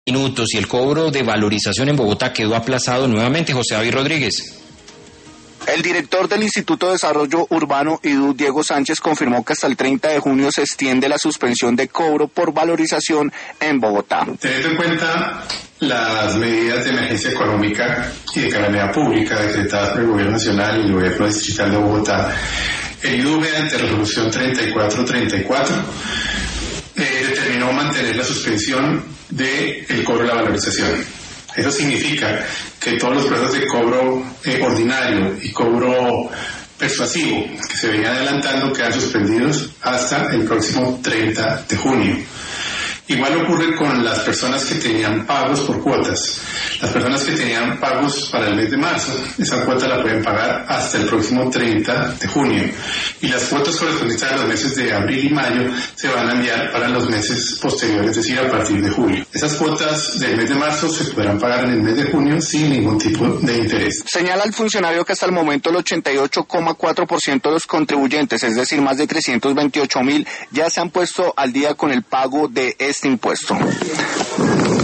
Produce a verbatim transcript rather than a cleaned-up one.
Minutos y el cobro de valorización en Bogotá quedó aplazado nuevamente. José David Rodríguez. El director del Instituto de Desarrollo Urbano, I D U, Diego Sánchez, confirmó que hasta el treinta de junio se extiende la suspensión de cobro por valorización en Bogotá. Teniendo en cuenta las medidas de emergencia económica y de calamidad pública decretadas por el Gobierno Nacional y el Gobierno Distrital de Bogotá, el I D U, mediante resolución treinta y cuatro treinta y cuatro, eh, determinó mantener la suspensión del cobro de la valorización. Eso significa que todos los procesos de cobro eh, ordinario y cobro persuasivo que se venían adelantando quedan suspendidos hasta el próximo treinta de junio. Igual ocurre con las personas que tenían pagos por cuotas. Las personas que tenían pagos para el mes de marzo, esa cuota la pueden pagar hasta el próximo treinta de junio. Y las cuotas correspondientes a los meses de abril y mayo se van a enviar para los meses posteriores, es decir, a partir de julio. Esas cuotas del mes de marzo se podrán pagar en el mes de junio sin ningún tipo de interés. Señala el funcionario que hasta el momento el ochenta y ocho coma cuatro por ciento de los contribuyentes, es decir, más de trescientos veintiocho mil, ya se han puesto al día con el pago de este impuesto.